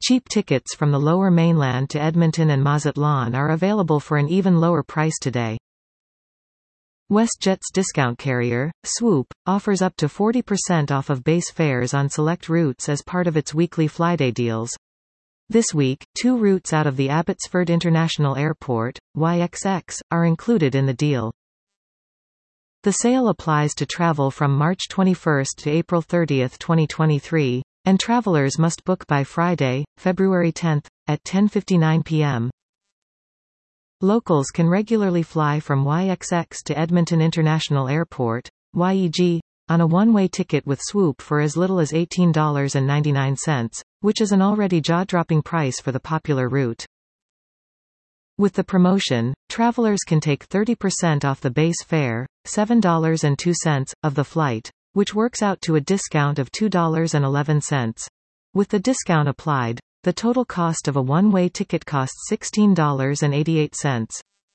Cheap tickets from the Lower Mainland to Edmonton and Mazatlan are available for an even lower price today. WestJet's discount carrier, Swoop, offers up to 40% off of base fares on select routes as part of its weekly Flyday deals. This week, 2 routes out of the Abbotsford International Airport, YXX, are included in the deal. The sale applies to travel from March 21 to April 30, 2023, and travelers must book by Friday, February 10, at 10:59 p.m. Locals can regularly fly from YXX to Edmonton International Airport, YEG, on a one-way ticket with Swoop for as little as $18.99, which is an already jaw-dropping price for the popular route. With the promotion, travelers can take 30% off the base fare, $7.02, of the flight, which works out to a discount of $2.11. With the discount applied, the total cost of a one-way ticket costs $16.88.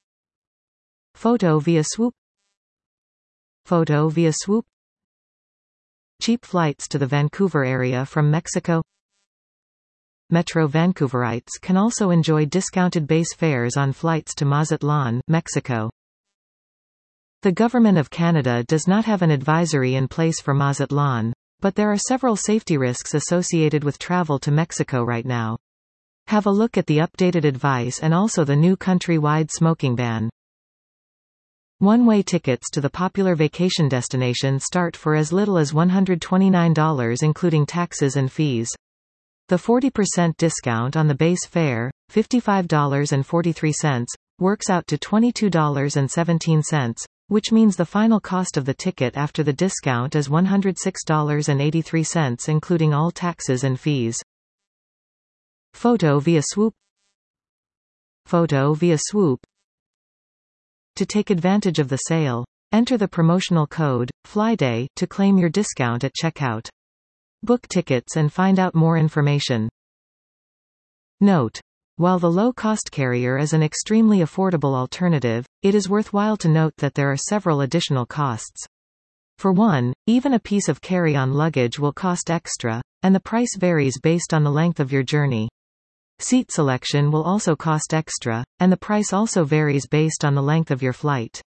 Photo via Swoop. Photo via Swoop. Cheap flights to the Vancouver area from Mexico. Metro Vancouverites can also enjoy discounted base fares on flights to Mazatlan, Mexico. The Government of Canada does not have an advisory in place for Mazatlan, but there are several safety risks associated with travel to Mexico right now. Have a look at the updated advice and also the new country-wide smoking ban. One-way tickets to the popular vacation destination start for as little as $129 including taxes and fees. The 40% discount on the base fare, $55.43, works out to $22.17, which means the final cost of the ticket after the discount is $106.83 including all taxes and fees. Photo via Swoop. Photo via Swoop. To take advantage of the sale, enter the promotional code, FLYDAY, to claim your discount at checkout. Book tickets and find out more information. Note: while the low-cost carrier is an extremely affordable alternative, it is worthwhile to note that there are several additional costs. For one, even a piece of carry-on luggage will cost extra, and the price varies based on the length of your journey. Seat selection will also cost extra, and the price also varies based on the length of your flight.